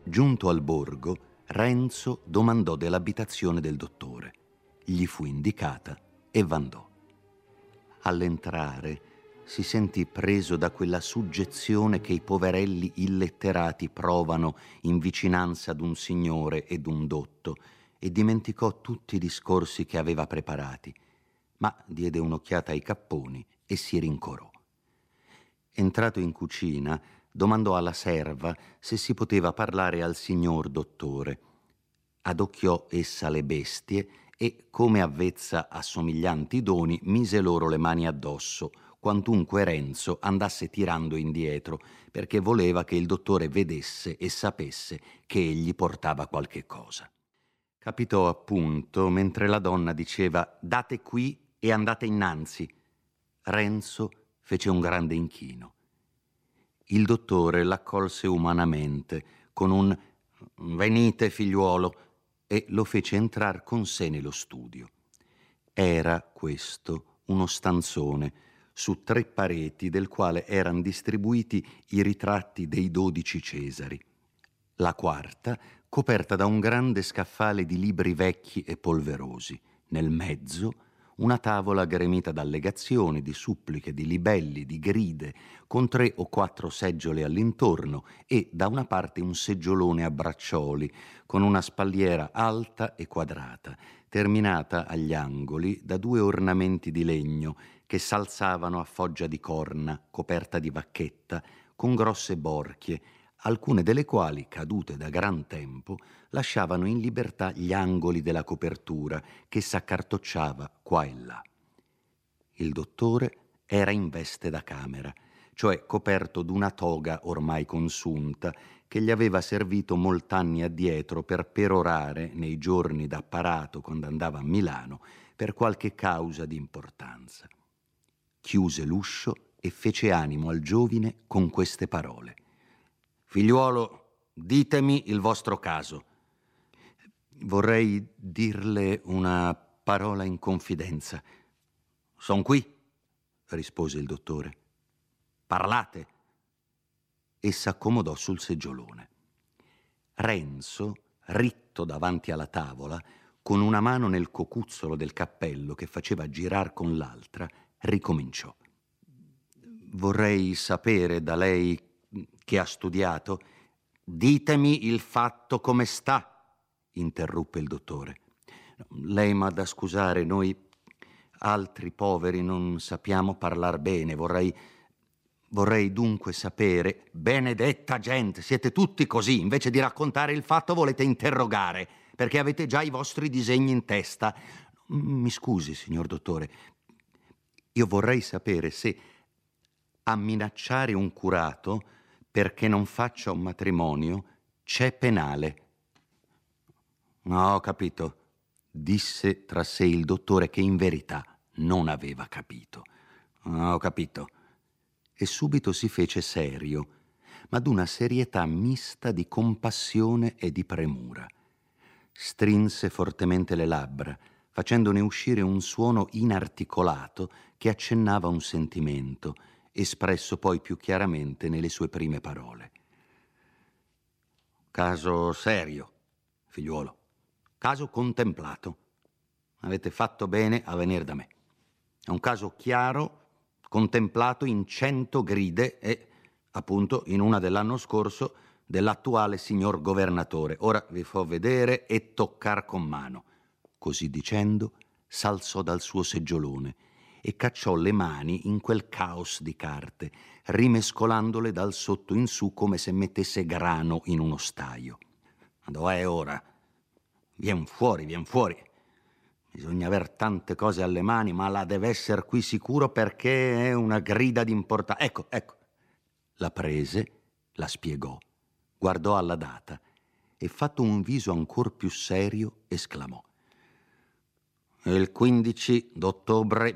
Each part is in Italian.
Giunto al borgo, Renzo domandò dell'abitazione del dottore. Gli fu indicata e v'andò. All'entrare si sentì preso da quella suggezione che i poverelli illetterati provano in vicinanza d'un signore e d'un dotto, e dimenticò tutti i discorsi che aveva preparati, ma diede un'occhiata ai capponi e si rincorò. Entrato in cucina, domandò alla serva se si poteva parlare al signor dottore. Adocchiò essa le bestie e, come avvezza a somiglianti doni, mise loro le mani addosso, quantunque Renzo andasse tirando indietro, perché voleva che il dottore vedesse e sapesse che egli portava qualche cosa. Capitò appunto mentre la donna diceva: «Date qui e andate innanzi». Renzo fece un grande inchino. Il dottore l'accolse umanamente con un «Venite, figliuolo», e lo fece entrar con sé nello studio. Era questo uno stanzone su 3 pareti del quale erano distribuiti i ritratti dei 12 Cesari. La quarta coperta da un grande scaffale di libri vecchi e polverosi. Nel mezzo una tavola gremita d'allegazioni, di suppliche, di libelli, di gride, con 3 o 4 seggiole all'intorno, e da una parte un seggiolone a braccioli, con una spalliera alta e quadrata, terminata agli angoli da 2 ornamenti di legno che s'alzavano a foggia di corna, coperta di vacchetta, con grosse borchie, alcune delle quali, cadute da gran tempo, lasciavano in libertà gli angoli della copertura che s'accartocciava qua e là. Il dottore era in veste da camera, cioè coperto d'una toga ormai consunta che gli aveva servito molt'anni addietro per perorare nei giorni d'apparato quando andava a Milano per qualche causa di importanza. Chiuse l'uscio e fece animo al giovine con queste parole: «Figliuolo, ditemi il vostro caso». «Vorrei dirle una parola in confidenza». «Son qui», rispose il dottore. «Parlate». E s'accomodò sul seggiolone. Renzo, ritto davanti alla tavola, con una mano nel cocuzzolo del cappello che faceva girar con l'altra, ricominciò: «Vorrei sapere da lei, che ha studiato». «Ditemi il fatto come sta», interruppe il dottore. «Lei m'ha da scusare, noi altri poveri non sappiamo parlar bene. Vorrei dunque sapere». «Benedetta gente, siete tutti così. Invece di raccontare il fatto volete interrogare, perché avete già i vostri disegni in testa». «Mi scusi, signor dottore, io vorrei sapere se a minacciare un curato perché non faccia un matrimonio c'è penale». «No, ho capito», disse tra sé il dottore, che in verità non aveva capito. «Ho capito». E subito si fece serio, ma d'una serietà mista di compassione e di premura. Strinse fortemente le labbra, facendone uscire un suono inarticolato che accennava un sentimento, espresso poi più chiaramente nelle sue prime parole. «Caso serio, figliuolo, caso contemplato. Avete fatto bene a venire da me. È un caso chiaro, contemplato in 100 gride e, appunto, in una dell'anno scorso, dell'attuale signor governatore. Ora vi fo vedere e toccar con mano». Così dicendo, s'alzò dal suo seggiolone e cacciò le mani in quel caos di carte, rimescolandole dal sotto in su come se mettesse grano in uno staio. «Dov'è ora? Vien fuori, vien fuori. Bisogna aver tante cose alle mani, ma la deve esser qui sicuro, perché è una grida d'importanza. Ecco». La prese, la spiegò, guardò alla data e, fatto un viso ancor più serio, esclamò: «Il 15 d'ottobre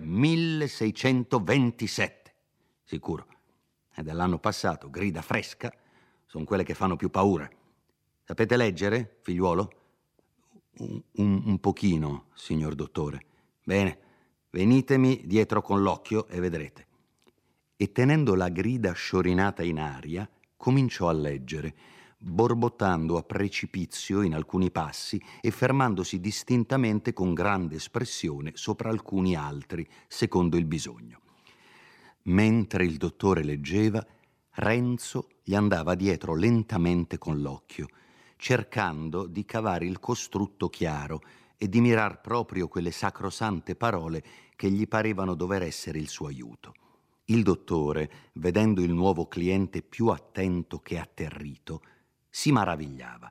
1627. Sicuro. È dell'anno passato, grida fresca, sono quelle che fanno più paura. Sapete leggere, figliuolo?» Un pochino, signor dottore». «Bene, venitemi dietro con l'occhio e vedrete». E tenendo la grida sciorinata in aria, cominciò a leggere: borbottando a precipizio in alcuni passi e fermandosi distintamente con grande espressione sopra alcuni altri, secondo il bisogno. Mentre il dottore leggeva, Renzo gli andava dietro lentamente con l'occhio, cercando di cavare il costrutto chiaro e di mirar proprio quelle sacrosante parole che gli parevano dover essere il suo aiuto. Il dottore, vedendo il nuovo cliente più attento che atterrito, si maravigliava.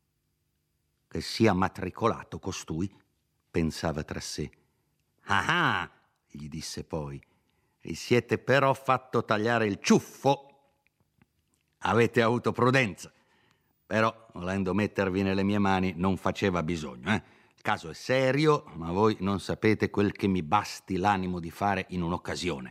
Che sia matricolato costui, pensava tra sé. Ah, gli disse poi, vi siete però fatto tagliare il ciuffo. Avete avuto prudenza, però volendo mettervi nelle mie mani non faceva bisogno, Il caso è serio, ma voi non sapete quel che mi basti l'animo di fare in un'occasione.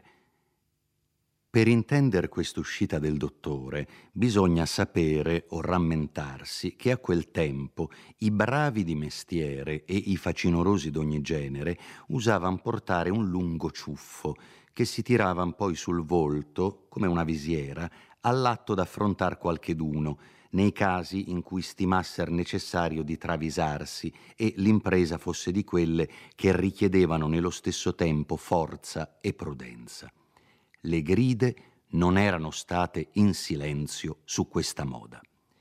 Per intendere quest'uscita del dottore bisogna sapere o rammentarsi che a quel tempo i bravi di mestiere e i facinorosi d'ogni genere usavan portare un lungo ciuffo che si tiravan poi sul volto come una visiera all'atto d'affrontar qualcheduno nei casi in cui stimasser necessario di travisarsi e l'impresa fosse di quelle che richiedevano nello stesso tempo forza e prudenza. Le gride non erano state in silenzio su questa moda.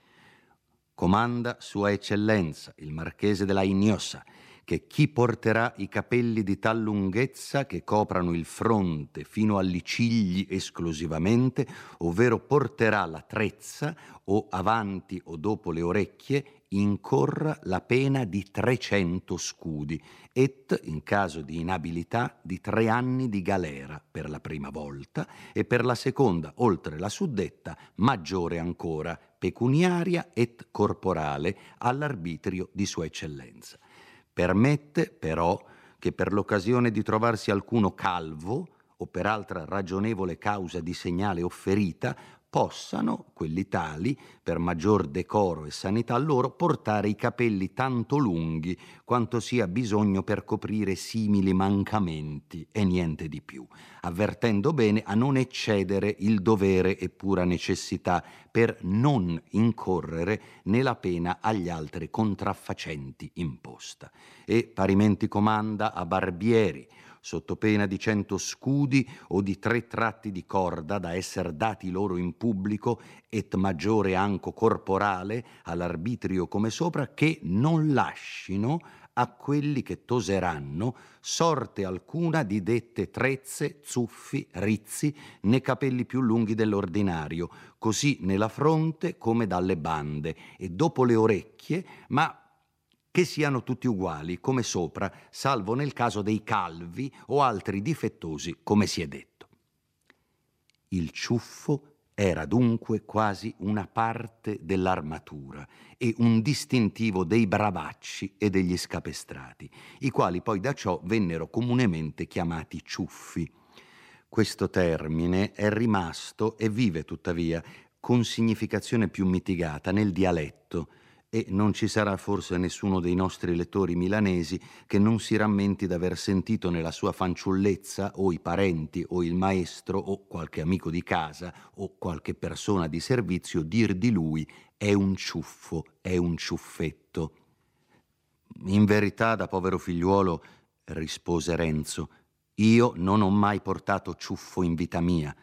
Comanda Sua Eccellenza, il Marchese della Ignosa, che chi porterà i capelli di tal lunghezza che coprano il fronte fino agli cigli esclusivamente, ovvero porterà la trezza o avanti o dopo le orecchie, incorra la pena di 300 scudi et, in caso di inabilità, di 3 anni di galera per la prima volta e per la seconda, oltre la suddetta, maggiore ancora, pecuniaria et corporale all'arbitrio di Sua Eccellenza. Permette, però, che per l'occasione di trovarsi alcuno calvo o per altra ragionevole causa di segnale offerita, possano, quelli tali, per maggior decoro e sanità loro, portare i capelli tanto lunghi quanto sia bisogno per coprire simili mancamenti e niente di più, avvertendo bene a non eccedere il dovere e pura necessità per non incorrere nella pena agli altri contraffacenti imposta. E parimenti comanda a barbieri, sotto pena di 100 scudi o di 3 tratti di corda da esser dati loro in pubblico et maggiore anco corporale all'arbitrio come sopra, che non lascino a quelli che toseranno sorte alcuna di dette trezze, zuffi, rizzi, né capelli più lunghi dell'ordinario, così nella fronte come dalle bande e dopo le orecchie, ma che siano tutti uguali, come sopra, salvo nel caso dei calvi o altri difettosi, come si è detto. Il ciuffo era dunque quasi una parte dell'armatura e un distintivo dei bravacci e degli scapestrati, i quali poi da ciò vennero comunemente chiamati ciuffi. Questo termine è rimasto e vive tuttavia con significazione più mitigata nel dialetto, e non ci sarà forse nessuno dei nostri lettori milanesi che non si rammenti d'aver sentito nella sua fanciullezza o i parenti o il maestro o qualche amico di casa o qualche persona di servizio dir di lui è un ciuffo, è un ciuffetto. In verità, da povero figliuolo, rispose Renzo, io non ho mai portato ciuffo in vita mia.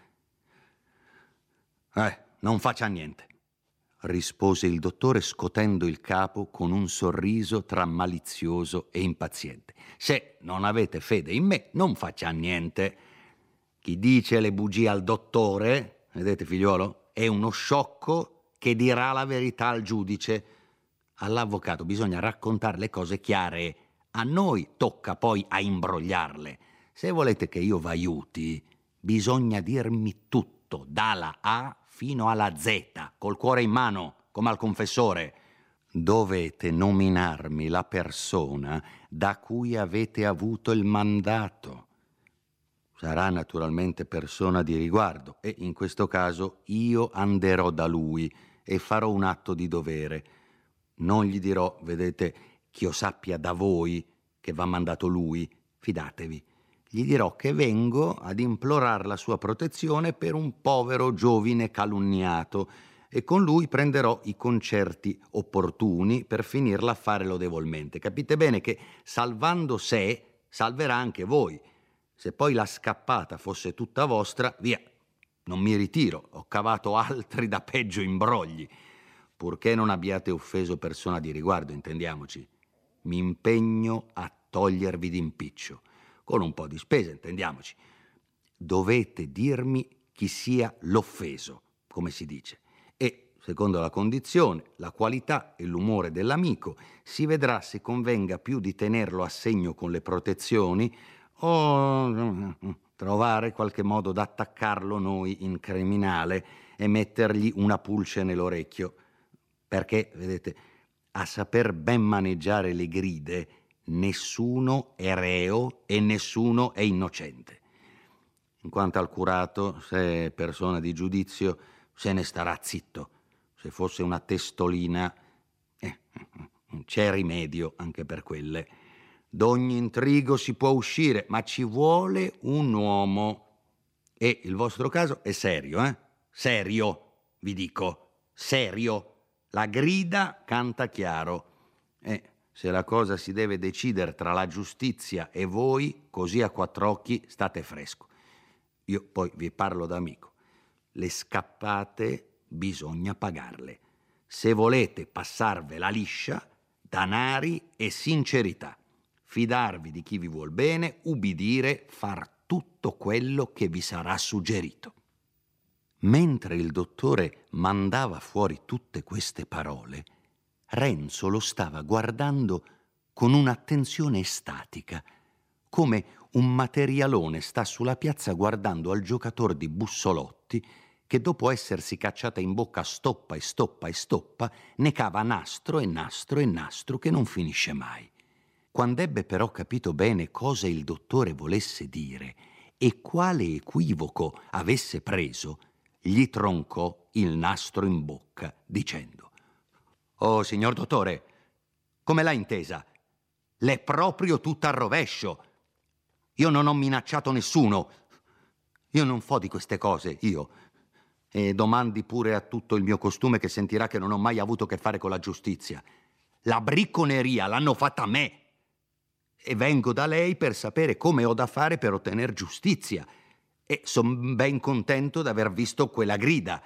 Non faccia niente, rispose il dottore scotendo il capo con un sorriso tra malizioso e impaziente. Se non avete fede in me, non faccia niente. Chi dice le bugie al dottore, vedete figliuolo, è uno sciocco che dirà la verità al giudice. All'avvocato bisogna raccontare le cose chiare, a noi tocca poi a imbrogliarle. Se volete che io v'aiuti, bisogna dirmi tutto, dalla A fino alla Z, col cuore in mano, come al confessore. Dovete nominarmi la persona da cui avete avuto il mandato. Sarà naturalmente persona di riguardo e in questo caso io anderò da lui e farò un atto di dovere. Non gli dirò, vedete, ch'io sappia da voi che v'ha mandato lui, fidatevi. Gli dirò che vengo ad implorar la sua protezione per un povero giovine calunniato e con lui prenderò i concerti opportuni per finir l'affare lodevolmente. Capite bene che salvando sé, salverà anche voi. Se poi la scappata fosse tutta vostra, via, non mi ritiro, ho cavato altri da peggio imbrogli. Purché non abbiate offeso persona di riguardo, intendiamoci. Mi impegno a togliervi d'impiccio, con un po' di spesa, intendiamoci. Dovete dirmi chi sia l'offeso, come si dice, e, secondo la condizione, la qualità e l'umore dell'amico, si vedrà se convenga più di tenerlo a segno con le protezioni o trovare qualche modo d'attaccarlo noi in criminale e mettergli una pulce nell'orecchio. Perché, vedete, a saper ben maneggiare le gride, nessuno è reo e nessuno è innocente. In quanto al curato, se è persona di giudizio, se ne starà zitto. Se fosse una testolina, c'è rimedio anche per quelle. D'ogni intrigo si può uscire, ma ci vuole un uomo. E il vostro caso è serio, eh? Serio, vi dico, serio. La grida canta chiaro. Se la cosa si deve decidere tra la giustizia e voi, così a quattro occhi state fresco. Io poi vi parlo da amico. Le scappate bisogna pagarle. Se volete passarvela liscia, danari e sincerità. Fidarvi di chi vi vuol bene, ubbidire, far tutto quello che vi sarà suggerito. Mentre il dottore mandava fuori tutte queste parole, Renzo lo stava guardando con un'attenzione estatica, come un materialone sta sulla piazza guardando al giocatore di bussolotti che dopo essersi cacciata in bocca stoppa e stoppa e stoppa, ne cava nastro e nastro e nastro che non finisce mai. Quando ebbe però capito bene cosa il dottore volesse dire e quale equivoco avesse preso, gli troncò il nastro in bocca, dicendo: «Oh, signor dottore, come l'ha intesa? L'è proprio tutta al rovescio. Io non ho minacciato nessuno. Io non fo di queste cose, io. E domandi pure a tutto il mio costume che sentirà che non ho mai avuto a che fare con la giustizia. La bricconeria l'hanno fatta a me. E vengo da lei per sapere come ho da fare per ottener giustizia. E son ben contento d'aver visto quella grida».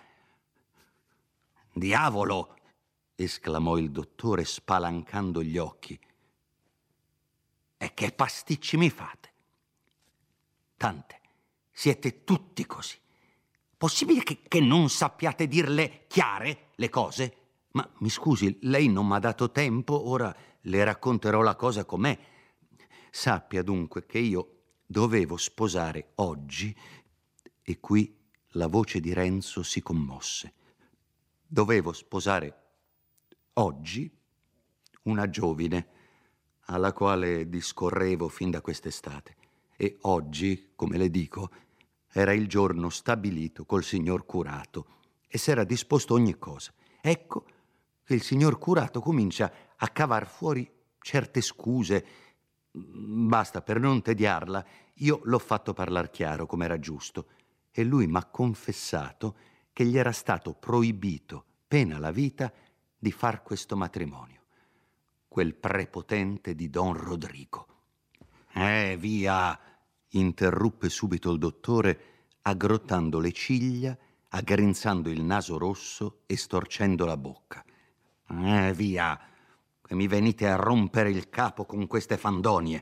«Diavolo!» esclamò il dottore spalancando gli occhi. «E che pasticci mi fate? Tante, siete tutti così. Possibile che non sappiate dirle chiare le cose? Ma mi scusi, lei non m'ha dato tempo, ora le racconterò la cosa com'è. Sappia dunque che io dovevo sposare oggi», e qui la voce di Renzo si commosse. «Dovevo sposare oggi una giovine alla quale discorrevo fin da quest'estate, e oggi, come le dico, era il giorno stabilito col signor curato e s'era disposto ogni cosa. Ecco che il signor curato comincia a cavar fuori certe scuse. Basta, per non tediarla, io l'ho fatto parlar chiaro come era giusto, e lui m'ha confessato che gli era stato proibito, pena la vita, di far questo matrimonio. Quel prepotente di Don Rodrigo. Via!» interruppe subito il dottore, aggrottando le ciglia, aggrinzando il naso rosso e storcendo la bocca. «Via! Che mi venite a rompere il capo con queste fandonie.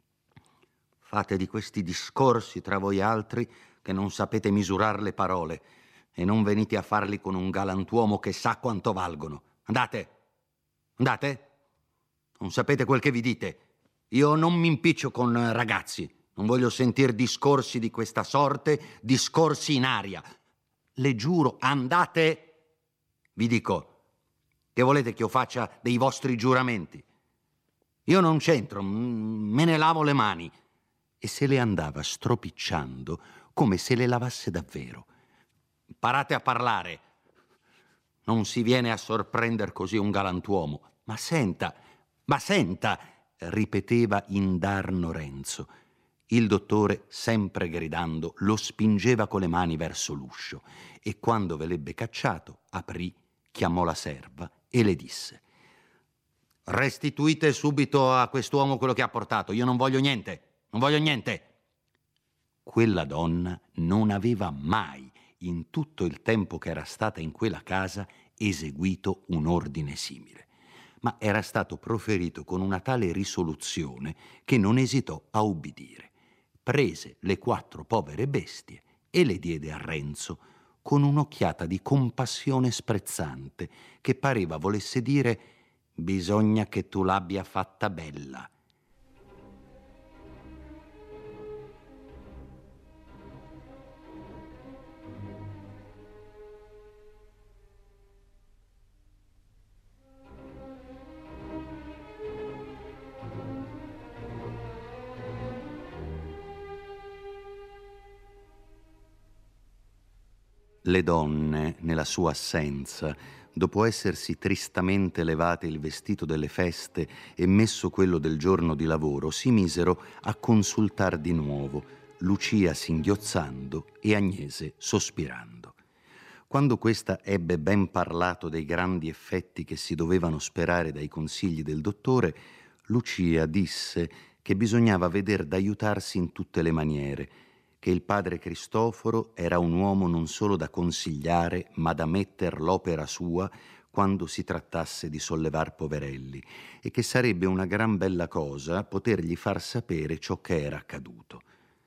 Fate di questi discorsi tra voi altri che non sapete misurar le parole e non venite a farli con un galantuomo che sa quanto valgono. Andate! Andate! Non sapete quel che vi dite. Io non mi impiccio con ragazzi. Non voglio sentir discorsi di questa sorte, discorsi in aria. Le giuro, andate! Vi dico, che volete che io faccia dei vostri giuramenti? Io non c'entro, me ne lavo le mani». E se le andava stropicciando come se le lavasse davvero. «Imparate a parlare. Non si viene a sorprender così un galantuomo. Ma senta, ripeteva indarno Renzo, Il dottore, sempre gridando, lo spingeva con le mani verso l'uscio e quando ve l'ebbe cacciato, aprì, chiamò la serva e le disse: «Restituite subito a quest'uomo quello che ha portato, io non voglio niente, non voglio niente». Quella donna non aveva mai, in tutto il tempo che era stata in quella casa, eseguito un ordine simile, ma era stato proferito con una tale risoluzione che non esitò a ubbidire. Prese le 4 povere bestie e le diede a Renzo con un'occhiata di compassione sprezzante che pareva volesse dire: «Bisogna che tu l'abbia fatta bella». Le donne, nella sua assenza, dopo essersi tristamente levate il vestito delle feste e messo quello del giorno di lavoro, si misero a consultar di nuovo, Lucia singhiozzando e Agnese sospirando. Quando questa ebbe ben parlato dei grandi effetti che si dovevano sperare dai consigli del dottore, Lucia disse che bisognava veder d'aiutarsi in tutte le maniere, che il padre Cristoforo era un uomo non solo da consigliare, ma da metter l'opera sua quando si trattasse di sollevar poverelli, e che sarebbe una gran bella cosa potergli far sapere ciò che era accaduto.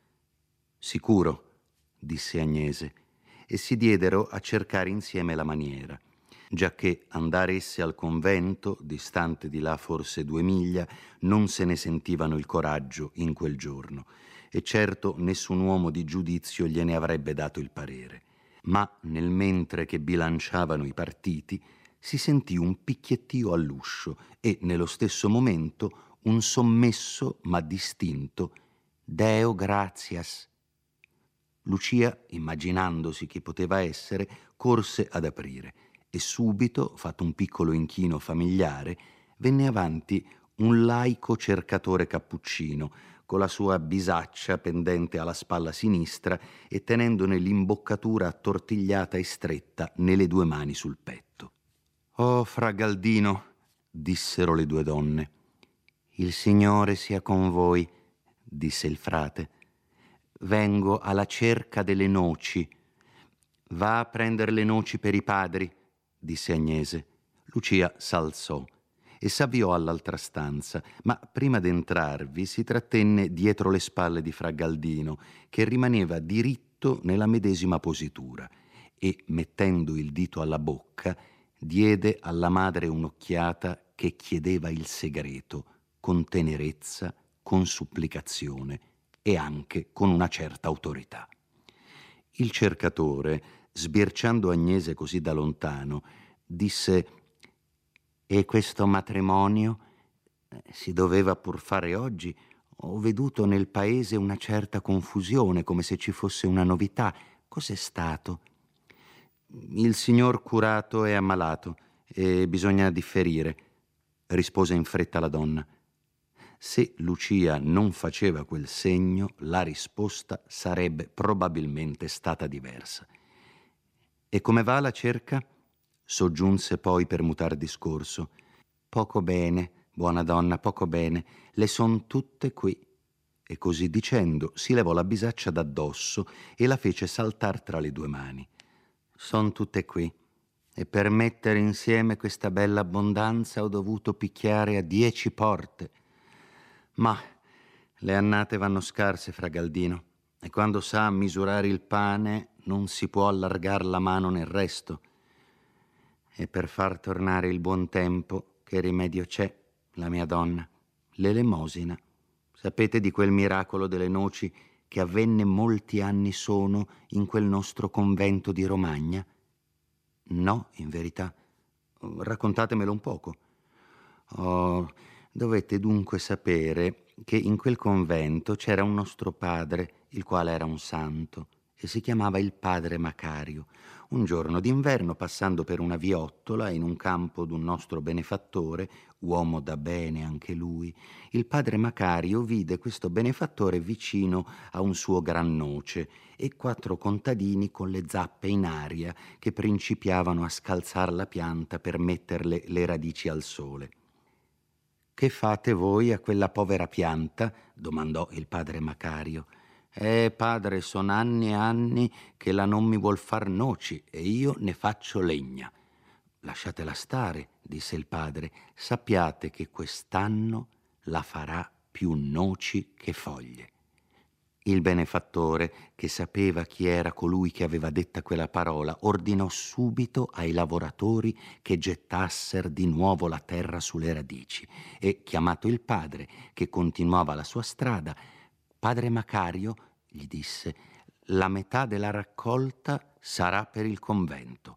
«Sicuro», disse Agnese, e si diedero a cercare insieme la maniera, giacché andare esse al convento, distante di là forse 2 miglia, non se ne sentivano il coraggio in quel giorno, e certo nessun uomo di giudizio gliene avrebbe dato il parere. Ma nel mentre che bilanciavano i partiti si sentì un picchiettio all'uscio e nello stesso momento un sommesso ma distinto «Deo gratias». Lucia, immaginandosi chi poteva essere, corse ad aprire e subito, fatto un piccolo inchino familiare, venne avanti un laico cercatore cappuccino, con la sua bisaccia pendente alla spalla sinistra e tenendone l'imboccatura attortigliata e stretta nelle 2 mani sul petto. «Oh, fra Galdino», dissero le 2 donne. «Il Signore sia con voi», disse il frate. «Vengo alla cerca delle noci». «Va a prendere le noci per i padri», disse Agnese. Lucia s'alzò e s'avviò all'altra stanza, ma prima d'entrarvi si trattenne dietro le spalle di fra Galdino, che rimaneva diritto nella medesima positura, e, mettendo il dito alla bocca, diede alla madre un'occhiata che chiedeva il segreto, con tenerezza, con supplicazione e anche con una certa autorità. Il cercatore, sbirciando Agnese così da lontano, disse: «E questo matrimonio si doveva pur fare oggi? Ho veduto nel paese una certa confusione, come se ci fosse una novità. Cos'è stato?» «Il signor curato è ammalato e bisogna differire», rispose in fretta la donna. Se Lucia non faceva quel segno, la risposta sarebbe probabilmente stata diversa. «E come va la cerca?» soggiunse poi per mutar discorso. «Poco bene, buona donna, poco bene. Le son tutte qui». E così dicendo si levò la bisaccia d'addosso e la fece saltar tra le 2 mani. «Son tutte qui. E per mettere insieme questa bella abbondanza ho dovuto picchiare a 10 porte. Ma le annate vanno scarse, fra Galdino, e quando sa misurare il pane non si può allargar la mano nel resto. E per far tornare il buon tempo, che rimedio c'è, la mia donna? L'elemosina. Sapete di quel miracolo delle noci che avvenne molti anni sono in quel nostro convento di Romagna?» «No, in verità. Raccontatemelo un poco». «Oh, dovete dunque sapere che in quel convento c'era un nostro padre, il quale era un santo, e si chiamava il padre Macario. Un giorno d'inverno, passando per una viottola in un campo d'un nostro benefattore, uomo da bene anche lui, il padre Macario vide questo benefattore vicino a un suo gran noce e 4 contadini con le zappe in aria che principiavano a scalzar la pianta per metterle le radici al sole. «Che fate voi a quella povera pianta?» domandò il padre Macario. Padre, son anni e anni che la non mi vuol far noci e io ne faccio legna». «Lasciatela stare», disse il padre, «sappiate che quest'anno la farà più noci che foglie». Il benefattore, che sapeva chi era colui che aveva detta quella parola, ordinò subito ai lavoratori che gettasser di nuovo la terra sulle radici e, chiamato il padre, che continuava la sua strada, «Padre Macario», gli disse, «la metà della raccolta sarà per il convento».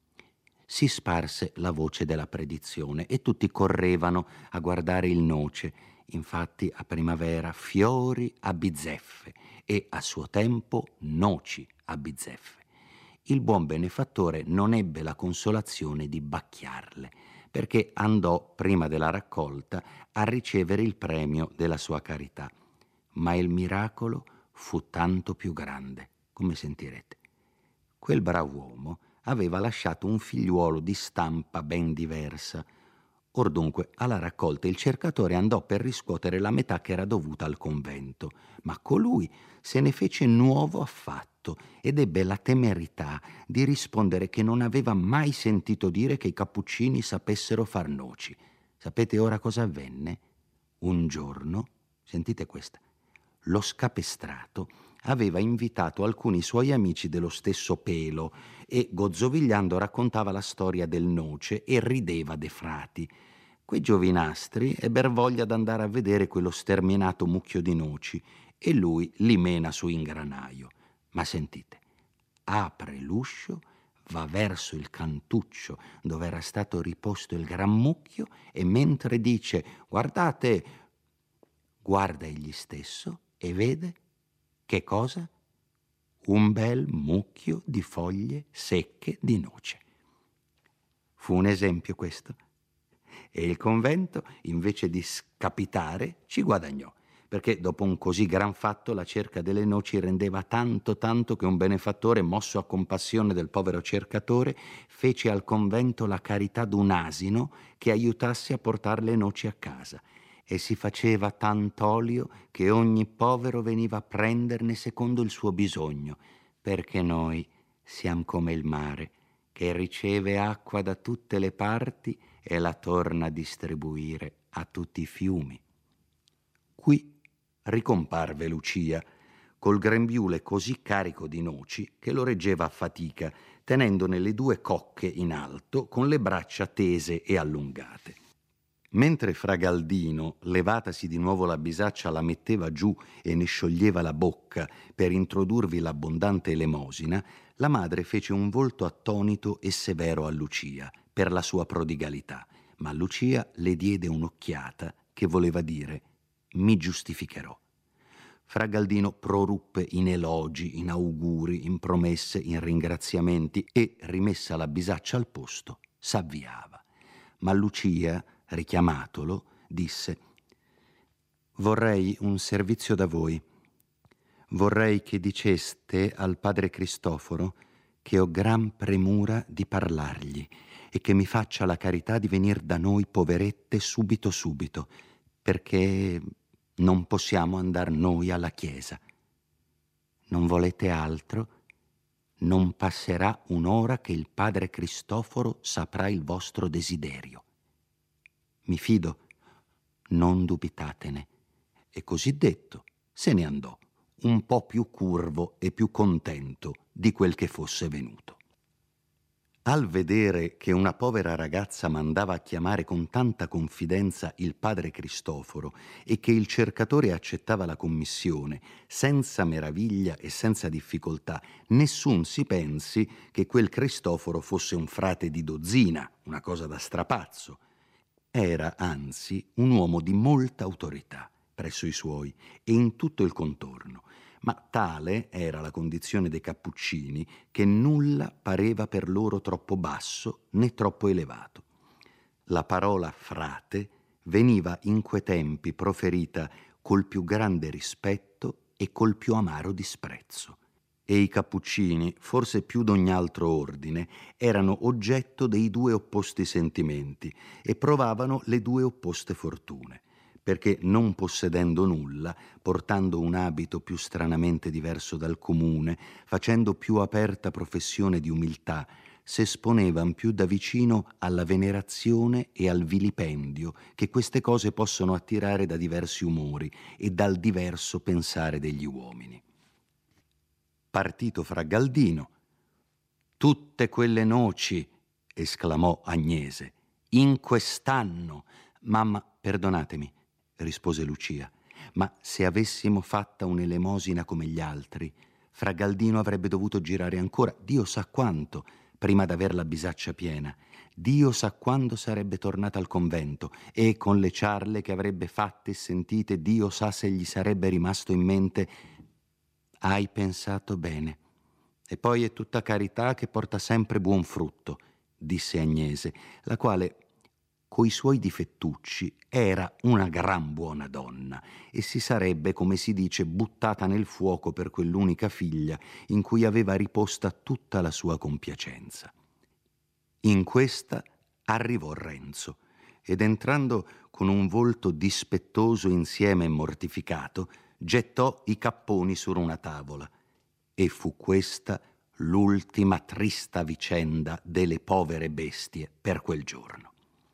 Si sparse la voce della predizione e tutti correvano a guardare il noce. Infatti a primavera fiori a bizzeffe e a suo tempo noci a bizzeffe. Il buon benefattore non ebbe la consolazione di bacchiarle, perché andò prima della raccolta a ricevere il premio della sua carità. Ma il miracolo fu tanto più grande, come sentirete. Quel brav'uomo aveva lasciato un figliuolo di stampa ben diversa. Or dunque, alla raccolta il cercatore andò per riscuotere la metà che era dovuta al convento, ma colui se ne fece nuovo affatto ed ebbe la temerità di rispondere che non aveva mai sentito dire che i cappuccini sapessero far noci. Sapete ora cosa avvenne? Un giorno, sentite questa, lo scapestrato aveva invitato alcuni suoi amici dello stesso pelo e, gozzovigliando, raccontava la storia del noce e rideva de frati. Quei giovinastri ebbero voglia d'andare a vedere quello sterminato mucchio di noci e lui li mena su in granaio. Ma sentite, apre l'uscio, va verso il cantuccio dove era stato riposto il gran mucchio e mentre dice «Guardate», guarda egli stesso e vede che cosa? Un bel mucchio di foglie secche di noce. Fu un esempio questo. E il convento, invece di scapitare, ci guadagnò, perché dopo un così gran fatto la cerca delle noci rendeva tanto tanto che un benefattore, mosso a compassione del povero cercatore, fece al convento la carità d'un asino che aiutasse a portare le noci a casa. E si faceva tant'olio che ogni povero veniva a prenderne secondo il suo bisogno, perché noi siamo come il mare, che riceve acqua da tutte le parti e la torna a distribuire a tutti i fiumi. Qui ricomparve Lucia, col grembiule così carico di noci che lo reggeva a fatica, tenendone le 2 cocche in alto con le braccia tese e allungate. Mentre Fra Galdino, levatasi di nuovo la bisaccia, la metteva giù e ne scioglieva la bocca per introdurvi l'abbondante elemosina, la madre fece un volto attonito e severo a Lucia per la sua prodigalità, ma Lucia le diede un'occhiata che voleva dire «mi giustificherò». Fra Galdino proruppe in elogi, in auguri, in promesse, in ringraziamenti e, rimessa la bisaccia al posto, s'avviava. Ma Lucia, richiamatolo, disse: «Vorrei un servizio da voi. Vorrei che diceste al padre Cristoforo che ho gran premura di parlargli e che mi faccia la carità di venir da noi poverette subito subito, perché non possiamo andar noi alla chiesa. Non volete altro? Non passerà un'ora che il padre Cristoforo saprà il vostro desiderio. Mi fido, non dubitatene». E così detto se ne andò, un po' più curvo e più contento di quel che fosse venuto. Al vedere che una povera ragazza mandava a chiamare con tanta confidenza il padre Cristoforo e che il cercatore accettava la commissione senza meraviglia e senza difficoltà, nessun si pensi che quel Cristoforo fosse un frate di dozzina, una cosa da strapazzo. Era anzi un uomo di molta autorità presso i suoi e in tutto il contorno, Ma tale era la condizione dei Cappuccini che nulla pareva per loro troppo basso né troppo elevato. La parola frate veniva in quei tempi proferita col più grande rispetto e col più amaro disprezzo. E i Cappuccini, forse più d'ogni altro ordine, erano oggetto dei due opposti sentimenti e provavano le due opposte fortune, perché non possedendo nulla, portando un abito più stranamente diverso dal comune, facendo più aperta professione di umiltà, s'esponevan più da vicino alla venerazione e al vilipendio che queste cose possono attirare da diversi umori e dal diverso pensare degli uomini. Partito fra Galdino, «Tutte quelle noci», esclamò Agnese, «in quest'anno». «Mamma, perdonatemi», rispose Lucia, «ma se avessimo fatta un'elemosina come gli altri, fra Galdino avrebbe dovuto girare ancora, Dio sa quanto, prima d'aver la bisaccia piena. Dio sa quando sarebbe tornata al convento e con le ciarle che avrebbe fatte e sentite, Dio sa se gli sarebbe rimasto in mente». «Hai pensato bene. E poi è tutta carità che porta sempre buon frutto», disse Agnese, la quale, coi suoi difettucci, era una gran buona donna e si sarebbe, come si dice, buttata nel fuoco per quell'unica figlia in cui aveva riposta tutta la sua compiacenza. In questa arrivò Renzo ed entrando con un volto dispettoso insieme e mortificato, gettò i capponi su una tavola e fu questa l'ultima trista vicenda delle povere bestie per quel giorno.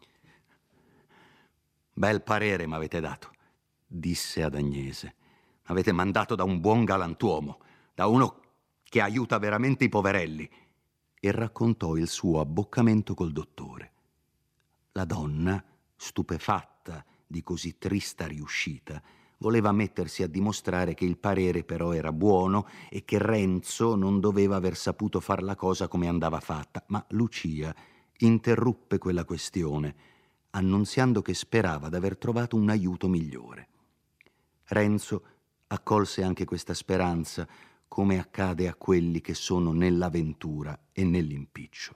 «Bel parere m'avete dato», disse ad Agnese. «M'avete mandato da un buon galantuomo, da uno che aiuta veramente i poverelli», e raccontò il suo abboccamento col dottore. La donna, stupefatta di così trista riuscita, voleva mettersi a dimostrare che il parere però era buono e che Renzo non doveva aver saputo far la cosa come andava fatta, ma Lucia interruppe quella questione, annunziando che sperava d'aver trovato un aiuto migliore. Renzo accolse anche questa speranza, come accade a quelli che sono nell'avventura e nell'impiccio.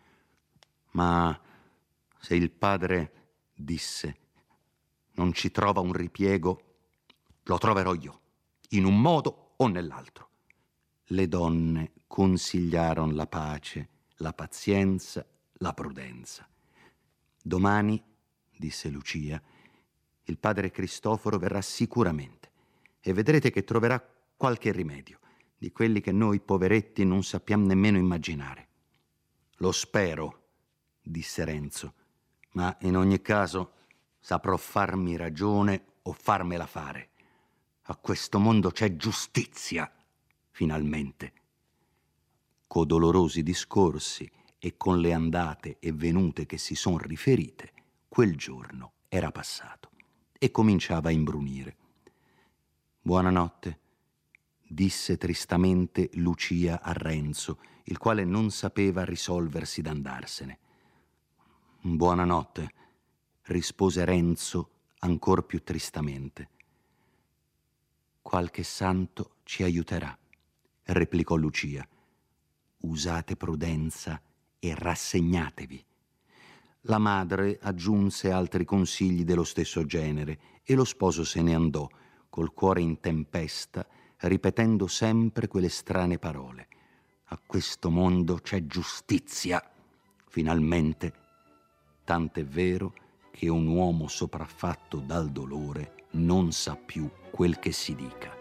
«Ma se il padre, disse, non ci trova un ripiego, lo troverò io, in un modo o nell'altro». Le donne consigliarono la pace, la pazienza, la prudenza. «Domani», disse Lucia, «il padre Cristoforo verrà sicuramente e vedrete che troverà qualche rimedio, di quelli che noi poveretti non sappiamo nemmeno immaginare». «Lo spero», disse Renzo, «ma in ogni caso saprò farmi ragione o farmela fare. A questo mondo c'è giustizia, finalmente». Co dolorosi discorsi e con le andate e venute che si son riferite, quel giorno era passato e cominciava a imbrunire. «Buonanotte», disse tristamente Lucia a Renzo, il quale non sapeva risolversi d'andarsene. «Buonanotte», rispose Renzo ancor più tristamente. «Qualche santo ci aiuterà», replicò Lucia. «Usate prudenza e rassegnatevi». La madre aggiunse altri consigli dello stesso genere e lo sposo se ne andò, col cuore in tempesta, ripetendo sempre quelle strane parole. «A questo mondo c'è giustizia, finalmente». Tant'è vero che un uomo sopraffatto dal dolore non sa più quel che si dica.